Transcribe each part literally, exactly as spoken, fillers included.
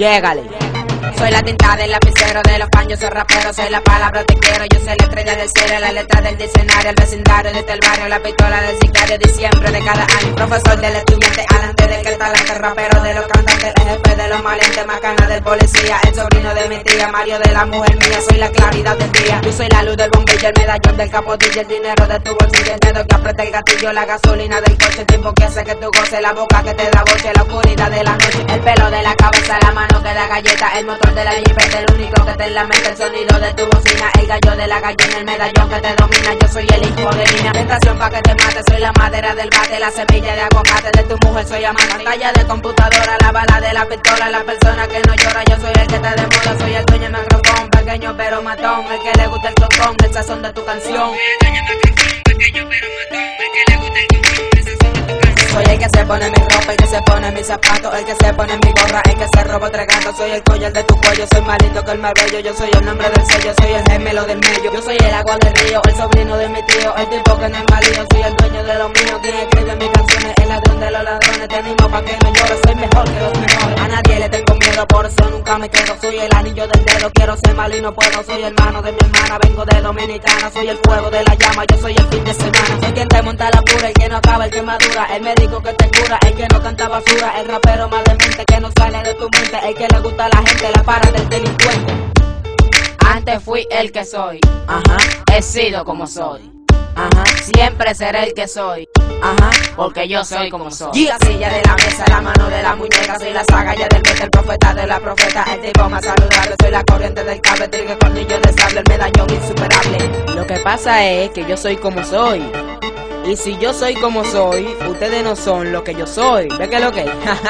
Llégale. Soy la tinta del lapicero de los paños, soy rapero, soy la palabra te quiero. Yo soy la estrella del cielo, la letra del diccionario, el vecindario desde el barrio, la pistola del sicario, diciembre de cada año. Profesor del estudiante, alante del que el talante, rapero de los cantantes, el jefe de los maleantes, macana del policía, el sobrino de mi tía, Mario de la mujer mía. Soy la claridad del día, yo soy la luz del bombillo, el medallón del capotillo, el dinero de tu bolsillo, el dedo que aprieta el gatillo, la gasolina del coche, el tiempo que hace que tú goces, la boca que te da boche, la oscuridad de la noche, el pelo de la cabeza, la mano que da galleta, el motor de la jipeta, el único que te en la mente, el sonido de tu bocina, el gallo de la gallina, el medallón que te domina. Yo soy el hijo de Nina, tentación pa' que te mate, soy la madera del bate, la semilla de aguacate de tu mujer, soy amante, pantalla de computadora, la bala de la pistola, la persona que no llora. Yo soy el que te demuda, soy el dueño del micrófono, pequeño pero matón, el que le gusta el tocón, el sazón de tu canción. Soy el dueño del micrófono, pequeño pero matón, el que le gusta el tocón, el sazón de tu canción. Soy el que se pone mi ropa, el que se pone mis zapatos, el que se pone mi gorra, el que se roba tres gatos. Soy el collar de tu cuello, soy más lindo que el más bello. Yo soy el nombre del sello, soy el gemelo del medio. Yo soy el agua del río, el sobrino de mi tío, el tipo que no es malío. Soy el dueño de lo mío, quien escribe mis canciones, el ladrón de los ladrones. Te animo pa' que no llores, soy mejor que los mejores. A nadie le tengo miedo, por eso nunca me quedo. Soy el anillo del dedo, quiero ser malo y no puedo. Soy hermano de mi hermana, vengo de Dominicana. Soy el fuego de la llama, yo soy el fin de semana. Soy quien te monta la pura, el que no acaba, el que madura, el médico que te cura, el que no canta basura, el rapero más demente que no sale de tu mente, el que le gusta a la gente, la para del delincuente. Antes fui el que soy, Ajá, he sido como soy, ajá, siempre seré el que soy, ajá. porque yo soy como soy. Yeah. La silla de la mesa, la mano de la muñeca, soy la saga ya del vete, el profeta de la profeta, el tipo más saludable, soy la corriente del cable, trigue, cornillo de sable, el medallón insuperable. Lo que pasa es que yo soy como soy. Y si yo soy como soy, ustedes no son lo que yo soy. ¿Ve que lo que?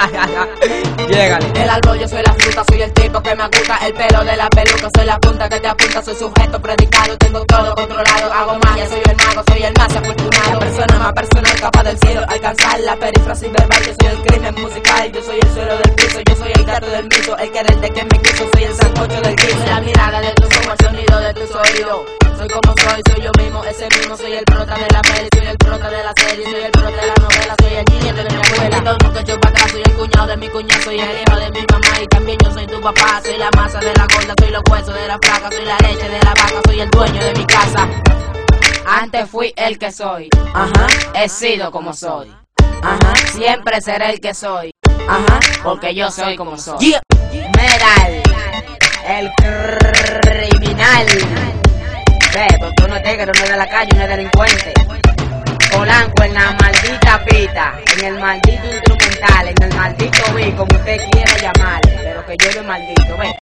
Llégale. El árbol, yo soy la fruta, soy el tipo que me aguca, el pelo de la peluca, soy la punta que te apunta, soy sujeto predicado, tengo todo controlado, hago magia, soy el mago, soy el más afortunado, la persona más personal capaz del cielo, alcanzar la perífrasis verbal, yo soy el crimen musical, yo soy el suelo del piso, yo soy el gato del miso, el que desde que me quiso, soy el sancocho del guiso, soy la mirada de tus ojos, el sonido de tus oídos, soy como soy, soy yo mismo, ese mismo, soy el prota de la peli, soy el prota de la serie, soy el prota de la novela, soy el nieto de mi abuela, todo el mundo echó para atrás, soy el cuñado de mi cuñado, soy el hijo de mi mamá y también yo soy tu papá, soy la masa de la gorda, soy los huesos de la placa, soy la leche de la vaca, soy el dueño de mi casa. Antes fui el que soy, Ajá, he sido como soy, ajá, siempre seré el que soy, ajá. porque yo soy como soy. Yeah. Meral, el criminal. Ve, porque uno es negro, no es de la calle, uno es delincuente. Polanco en la maldita pita, en el maldito instrumental, en el maldito beat, como usted quiera llamarle, pero que yo soy maldito, ve.